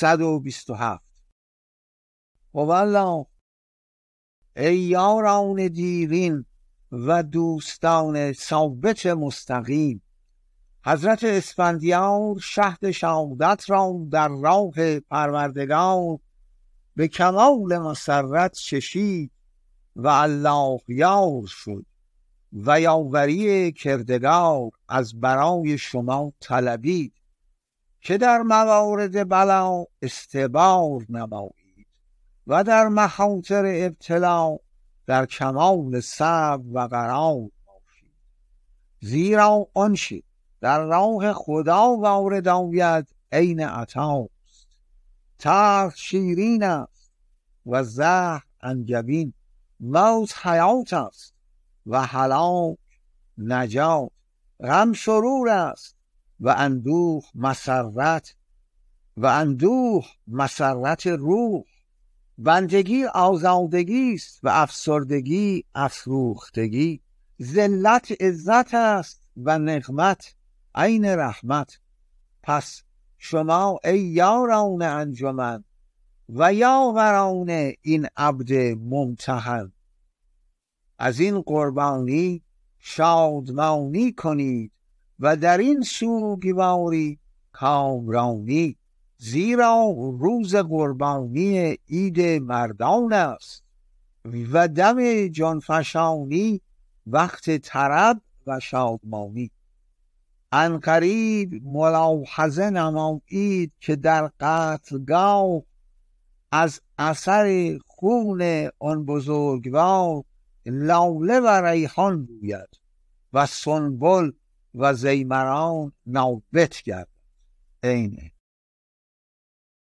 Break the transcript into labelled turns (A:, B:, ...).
A: 127. والله ای یاران دیرین و دوستان ثابت مستقیم، حضرت اسفندیار شهد شهادت را در راه پروردگار به کمال مسرت چشید و الله یار شد و یاوری کردگار از برای شما طلبید که در موارد بلا استبار نمایید و در مخاطر ابتلا در کمال صبر و قرار باشید، زیرا آنچه در راه خدا وارد آید عین عطاست. تلخ شیرین است و زهر انگبین، موت حیات است و هلاک نجات، غم سرور است و اندوه مسرت روح، بندگی آزادگی است و افسردگی افروختگی، ذلت عزت است و نقمت عین رحمت. پس شما ای یاران انجمن و یاوران این عبد ممتحن، از این قربانی شادمانی کنید و در این سوگواری کامرانی، زیرا روز قربانی عید مردان است و دم جانفشانی وقت طرب و شادمانی. عنقریب ملاحظه نمایید که در قتلگاه از اثر خون آن بزرگوار لاله و ریحان روید و سنبل و زیمران نابت گردد. اینه